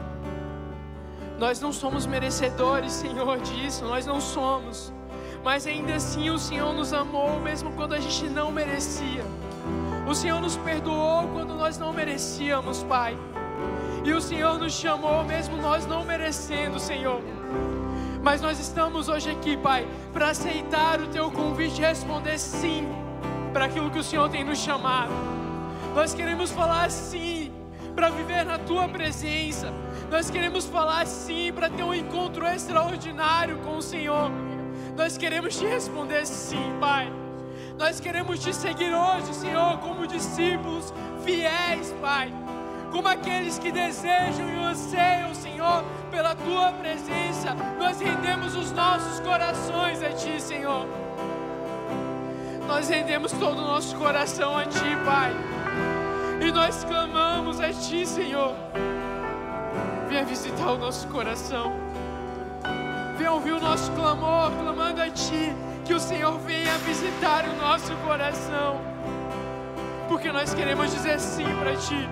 Nós não somos merecedores, Senhor, disso, nós não somos. Mas ainda assim o Senhor nos amou, mesmo quando a gente não merecia. O Senhor nos perdoou quando nós não merecíamos, Pai. E o Senhor nos chamou, mesmo nós não merecendo, Senhor. Mas nós estamos hoje aqui, Pai, para aceitar o Teu convite e responder sim para aquilo que o Senhor tem nos chamado. Nós queremos falar sim para viver na Tua presença. Nós queremos falar sim para ter um encontro extraordinário com o Senhor. Nós queremos Te responder sim, Pai. Nós queremos Te seguir hoje, Senhor, como discípulos fiéis, Pai. Como aqueles que desejam e anseiam, Senhor, pela Tua presença. Nós rendemos os nossos corações a Ti, Senhor. Nós rendemos todo o nosso coração a Ti, Pai. E nós clamamos a Ti, Senhor. Venha visitar o nosso coração. Venha ouvir o nosso clamor, clamando a Ti. Que o Senhor venha visitar o nosso coração. Porque nós queremos dizer sim para Ti.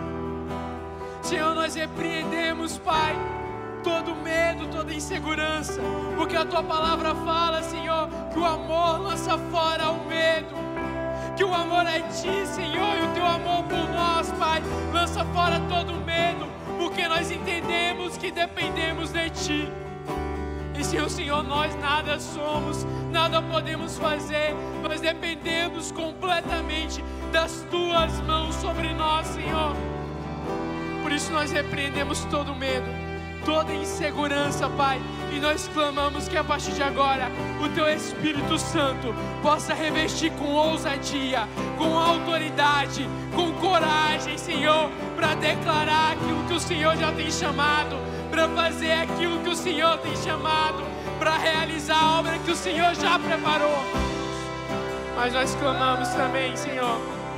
Senhor, nós repreendemos, Pai, todo medo, toda insegurança, porque a Tua palavra fala, Senhor, que o amor lança fora o medo, que o amor é Ti, Senhor, e o Teu amor por nós, Pai, lança fora todo medo, porque nós entendemos que dependemos de Ti. E sem o Senhor nós nada somos, nada podemos fazer, nós dependemos completamente das tuas mãos sobre nós, Senhor. Por isso nós repreendemos todo medo, toda insegurança, Pai, e nós clamamos que a partir de agora o Teu Espírito Santo possa revestir com ousadia, com autoridade, com coragem, Senhor, para declarar aquilo que o Senhor já tem chamado, para fazer aquilo que o Senhor tem chamado, para realizar a obra que o Senhor já preparou. Mas nós clamamos também, Senhor,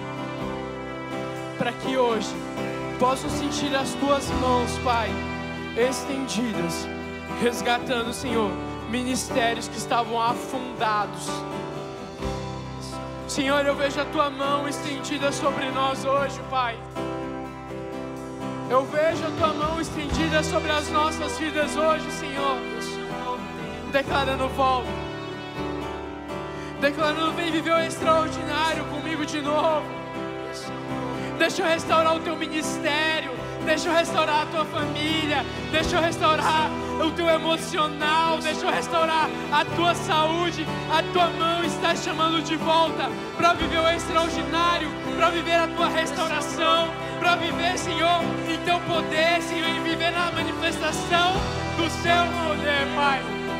para que hoje possam sentir as Tuas mãos, Pai, estendidas, resgatando, Senhor, ministérios que estavam afundados. Senhor, eu vejo a Tua mão estendida sobre nós hoje, Pai. Eu vejo a Tua mão estendida sobre as nossas vidas hoje, Senhor, declarando volta, declarando vem viver o extraordinário comigo de novo. Deixa eu restaurar o Teu ministério, deixa eu restaurar a Tua família, deixa eu restaurar o Teu emocional, deixa eu restaurar a Tua saúde. A Tua mão está chamando de volta para viver o extraordinário, para viver a Tua restauração, para viver, Senhor, em Teu poder, Senhor, e viver na manifestação do Seu poder, Pai.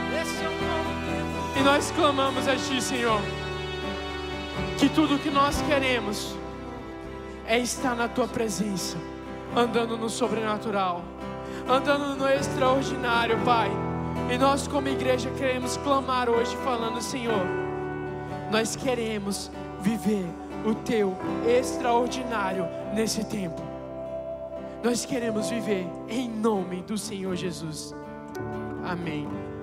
E nós clamamos a Ti, Senhor, que tudo que nós queremos é estar na Tua presença, andando no sobrenatural, andando no extraordinário, Pai. E nós como igreja queremos clamar hoje falando, Senhor, nós queremos viver o Teu extraordinário nesse tempo. Nós queremos viver em nome do Senhor Jesus. Amém.